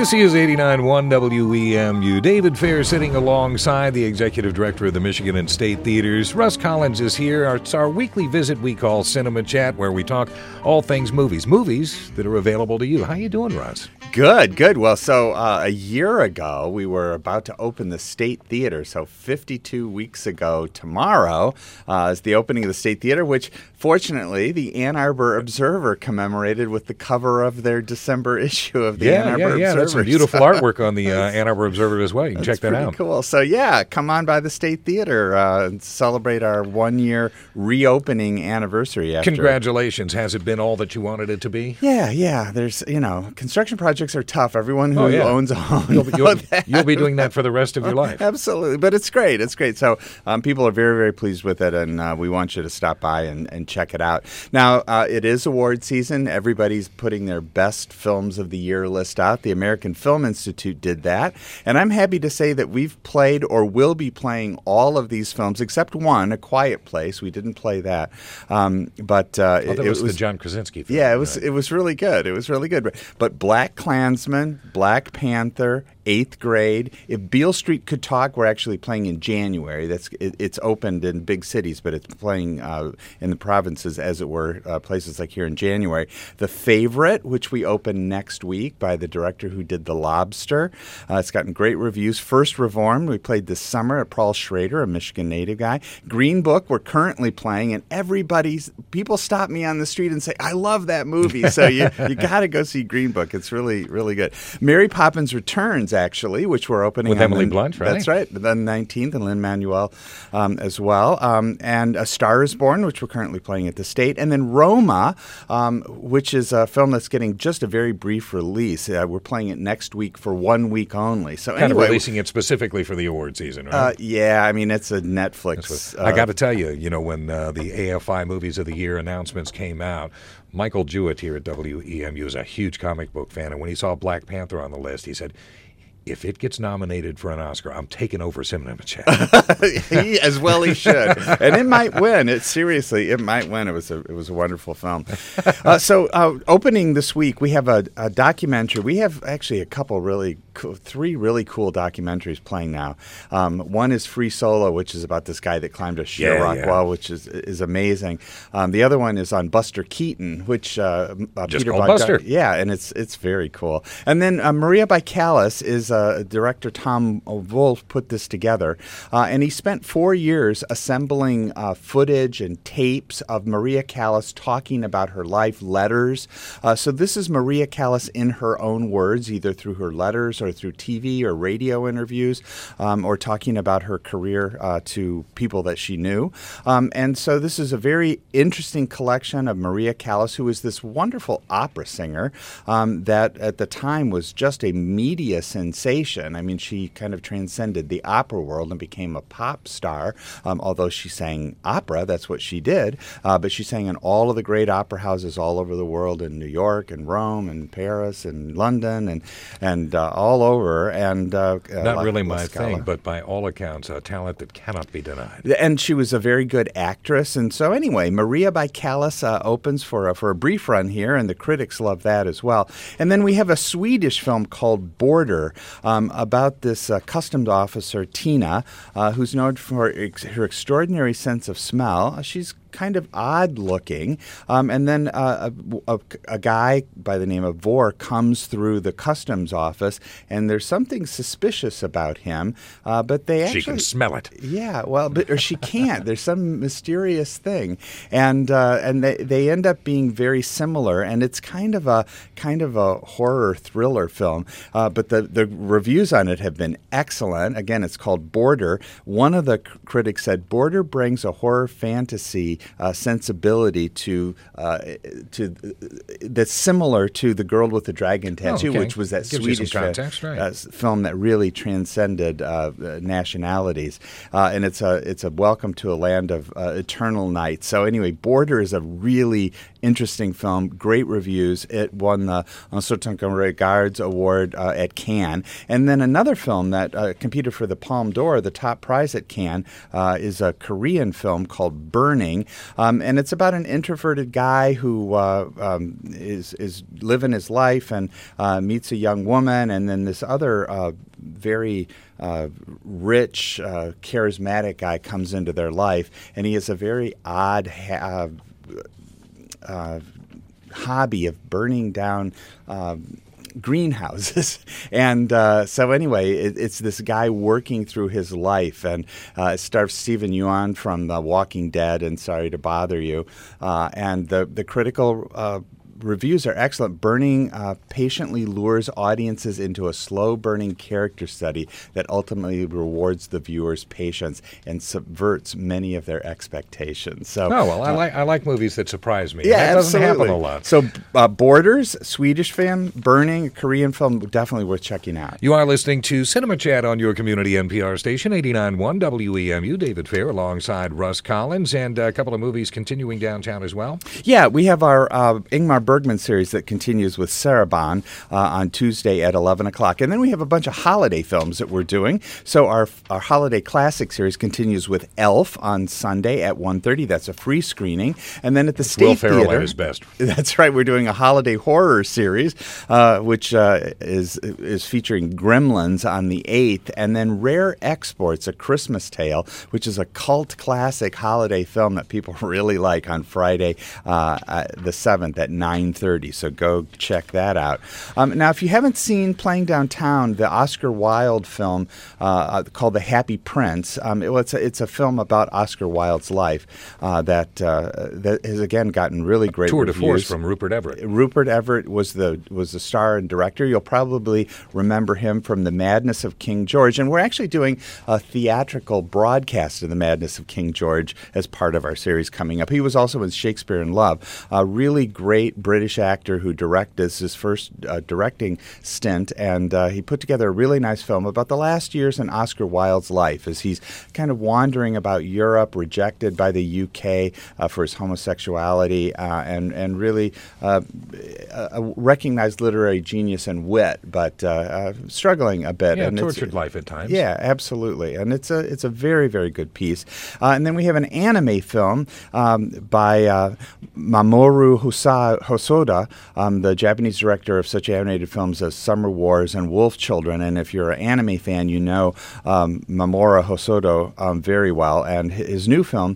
This is 89.1 WEMU. David Fair sitting alongside the executive director of the Michigan and State Theaters. Russ Collins is here. It's our weekly visit we call Cinema Chat, where we talk all things movies that are available to you. How you doing, Russ? Good. Well, so a year ago, we were about to open the State Theater. So 52 weeks ago tomorrow is the opening of the State Theater, which fortunately the Ann Arbor Observer commemorated with the cover of their December issue of the Ann Arbor Observer. Yeah, that's some beautiful artwork on the Ann Arbor Observer as well. You can check that out. Cool. So yeah, come on by the State Theater and celebrate our 1-year reopening anniversary. Congratulations. Has it been all that you wanted it to be? Yeah. There's, construction projects are tough. Everyone who owns a home, you'll be doing that for the rest of your life. Absolutely. But it's great. So people are very, very pleased with it, and we want you to stop by and check it out. Now, it is award season. Everybody's putting their best films of the year list out. The American Film Institute did that. And I'm happy to say that we've played or will be playing all of these films, except one, A Quiet Place. We didn't play that. It was the John Krasinski film. Yeah, it was really good. It was really good. But Black Klansman, Black Panther, Eighth Grade. If Beale Street Could Talk, we're actually playing in January. It's opened in big cities, but it's playing in the provinces, as it were, places like here in January. The Favorite, which we open next week by the director who did The Lobster. It's gotten great reviews. First Reformed, we played this summer at Paul Schrader, a Michigan native guy. Green Book, we're currently playing, and people stop me on the street and say, I love that movie. So you got to go see Green Book. It's really, really good. Mary Poppins Returns, actually, which we're opening with Emily Blunt, right? That's right, the 19th, and Lin-Manuel as well. And A Star Is Born, which we're currently playing at the State. And then Roma, which is a film that's getting just a very brief release. We're playing it next week for 1 week only. So kind of releasing it specifically for the award season, right? Yeah, I mean, it's a Netflix. I got to tell you, when the AFI Movies of the Year announcements came out, Michael Jewett here at WEMU is a huge comic book fan, and when he saw Black Panther on the list, he said, if it gets nominated for an Oscar, I'm taking over Cinema Chat. As well he should. And it might win. It might win. It was a wonderful film. So opening this week, we have a documentary. We have actually a couple three really cool documentaries playing now. One is Free Solo, which is about this guy that climbed a sheer rock wall, which is amazing. The other one is on Buster Keaton, which just Peter called Buster. Yeah, and it's very cool. And then Maria Bikalis is director Tom Wolfe put this together, and he spent 4 years assembling footage and tapes of Maria Callas talking about her life, letters. So this is Maria Callas in her own words, either through her letters or through TV or radio interviews, or talking about her career to people that she knew. And so this is a very interesting collection of Maria Callas, who is this wonderful opera singer that at the time was just a media sensation. I mean, she kind of transcended the opera world and became a pop star, although she sang opera. That's what she did. But she sang in all of the great opera houses all over the world, in New York and Rome and Paris and London and all over. And not really my thing, but by all accounts, a talent that cannot be denied. And she was a very good actress. And so anyway, Maria Bikalis opens for a brief run here, and the critics love that as well. And then we have a Swedish film called Border, about this customs officer, Tina, who's known for her extraordinary sense of smell. She's kind of odd looking, and then a guy by the name of Vor comes through the customs office, and there's something suspicious about him, but she can smell it. Yeah, well, or she can't. There's some mysterious thing, and they end up being very similar, and it's kind of a horror thriller film, but the reviews on it have been excellent. Again, it's called Border. One of the critics said Border brings a horror fantasy sensibility to that's similar to The Girl with the Dragon Tattoo, which was that Swedish film that really transcended nationalities, and it's a welcome to a land of eternal night. So anyway, Border is a really interesting film, great reviews. It won the Certain Regards Award at Cannes. And then another film that competed for the Palme d'Or, the top prize at Cannes, is a Korean film called Burning. And it's about an introverted guy who is living his life and meets a young woman, and then this other very rich, charismatic guy comes into their life, and he has a very odd hobby of burning down greenhouses. And so anyway, it's this guy working through his life, and it stars Stephen Yeun from The Walking Dead and Sorry to Bother You. And the critical reviews are excellent. Burning patiently lures audiences into a slow-burning character study that ultimately rewards the viewer's patience and subverts many of their expectations. So, I like movies that surprise me. Yeah, that doesn't absolutely. happen a lot. So, Borders, Swedish film, Burning, Korean film, definitely worth checking out. You are listening to Cinema Chat on your community NPR station, 89.1 WEMU. David Fair alongside Russ Collins, and a couple of movies continuing downtown as well. Yeah, we have our Ingmar Bergman series that continues with Sarabon on Tuesday at 11 o'clock. And then we have a bunch of holiday films that we're doing. So our holiday classic series continues with Elf on Sunday at 1:30. That's a free screening. And then at the State Will Ferrell Theater, at his best. That's right. We're doing a holiday horror series, which is featuring Gremlins on the 8th. And then Rare Exports, A Christmas Tale, which is a cult classic holiday film that people really like, on Friday the 7th at 9:30. So go check that out. Now, if you haven't seen Playing Downtown, the Oscar Wilde film called The Happy Prince, it's a film about Oscar Wilde's life that has again gotten really great Tour de reviews. force from Rupert Everett. Rupert Everett was the star and director. You'll probably remember him from The Madness of King George, and we're actually doing a theatrical broadcast of The Madness of King George as part of our series coming up. He was also in Shakespeare in Love, a really great British actor who directed his first directing stint, and he put together a really nice film about the last years in Oscar Wilde's life as he's kind of wandering about Europe, rejected by the UK for his homosexuality, and really a recognized literary genius and wit, but struggling a bit. Yeah, and tortured life at times. Yeah, absolutely, and it's a very, very good piece. And then we have an anime film by Mamoru Hosoda, the Japanese director of such animated films as Summer Wars and Wolf Children. And if you're an anime fan, you know Mamoru Hosoda very well. And his new film,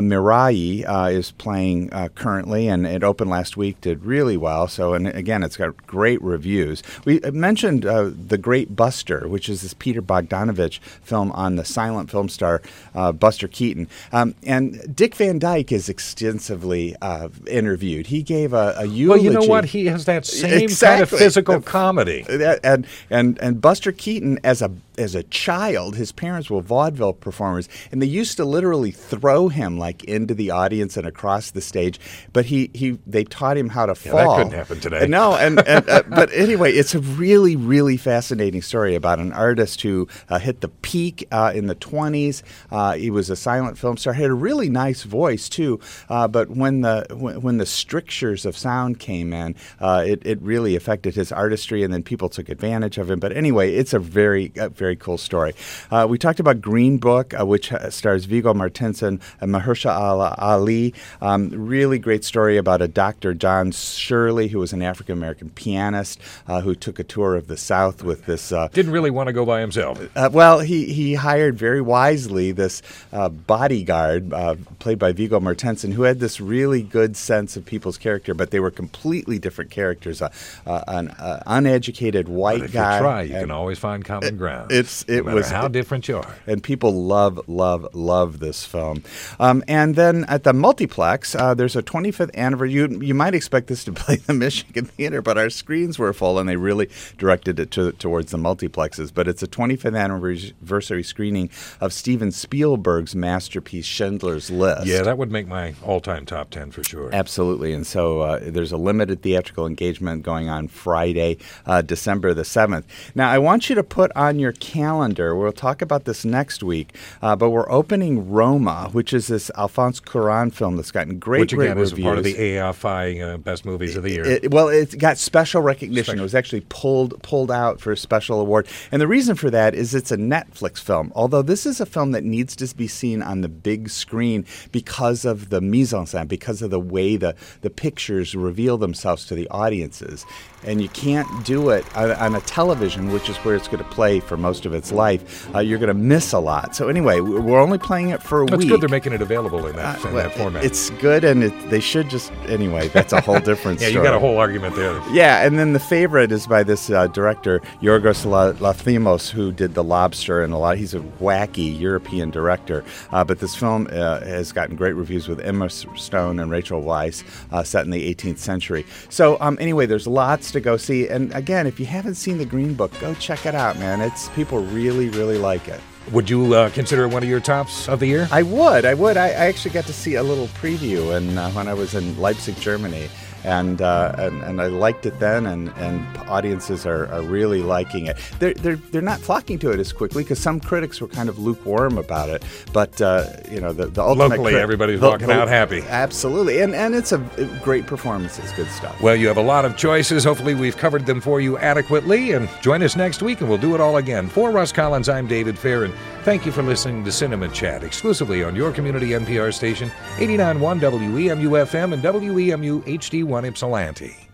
Mirai, is playing currently, and it opened last week, did really well. So, and again, it's got great reviews. We mentioned The Great Buster, which is this Peter Bogdanovich film on the silent film star Buster Keaton. And Dick Van Dyke is extensively interviewed. He gave a eulogy. Well, you know what? He has that same kind of physical comedy. And Buster Keaton, as a child, his parents were vaudeville performers, and they used to literally throw him like into the audience and across the stage. But they taught him how to fall. That couldn't happen today. No, but anyway, it's a really, really fascinating story about an artist who hit the peak in the 20s. He was a silent film star. Had a really nice voice too. But when the strictures of sound came in, it really affected his artistry, and then people took advantage of him. But anyway, it's a very cool story. We talked about Green Book, which stars Viggo Mortensen and Mahershala Ali. Really great story about a Dr. John Shirley, who was an African-American pianist who took a tour of the South with this... Didn't really want to go by himself. Well, he hired very wisely this bodyguard played by Viggo Mortensen, who had this really good sense of people's character, but they were completely different characters. An uneducated white guy. If you try, you can always find common ground. No matter how different you are. And people love this film. And then at the multiplex, there's a 25th anniversary. You might expect this to play the Michigan Theater, but our screens were full, and they really directed it towards the multiplexes. But it's a 25th anniversary screening of Steven Spielberg's masterpiece Schindler's List. Yeah, that would make my all-time top 10 for sure. Absolutely. And so there's a limited theatrical engagement going on Friday, December the 7th. Now, I want you to put on your calendar. We'll talk about this next week, but we're opening Roma, which is this Alphonse Cuarón film that's gotten great Which, again, is reviews. part of the AFI Best Movies of the Year. It got special recognition. It was actually pulled out for a special award. And the reason for that is it's a Netflix film, although this is a film that needs to be seen on the big screen because of the mise en scène, because of the way the pictures reveal themselves to the audiences. And you can't do it on a television, which is where it's going to play for most of its life. You're going to miss a lot. So anyway, we're only playing it for a week. It's good they're making it available in that format. It's good, and they should just, anyway, that's a whole different story. You got a whole argument there. Yeah, and then The Favorite is by this director, Yorgos Lanthimos, who did The Lobster and a lot. He's a wacky European director. But this film has gotten great reviews with Emma Stone and Rachel Weisz, set in the 18th century. So anyway, there's lots to go see. And again, if you haven't seen The Green Book, go check it out, man. People really, really like it. Would you consider it one of your tops of the year? I would. I actually got to see a little preview when I was in Leipzig, Germany. And I liked it then, and audiences are really liking it. They're not flocking to it as quickly because some critics were kind of lukewarm about it. But the ultimate locally, everybody's walking out happy. Absolutely, and it's a great performance. It's good stuff. Well, you have a lot of choices. Hopefully, we've covered them for you adequately. And join us next week, and we'll do it all again. For Russ Collins, I'm David Fair, and thank you for listening to Cinema Chat exclusively on your community NPR station, 89.1 WEMU FM and WEMU HD1 Ypsilanti.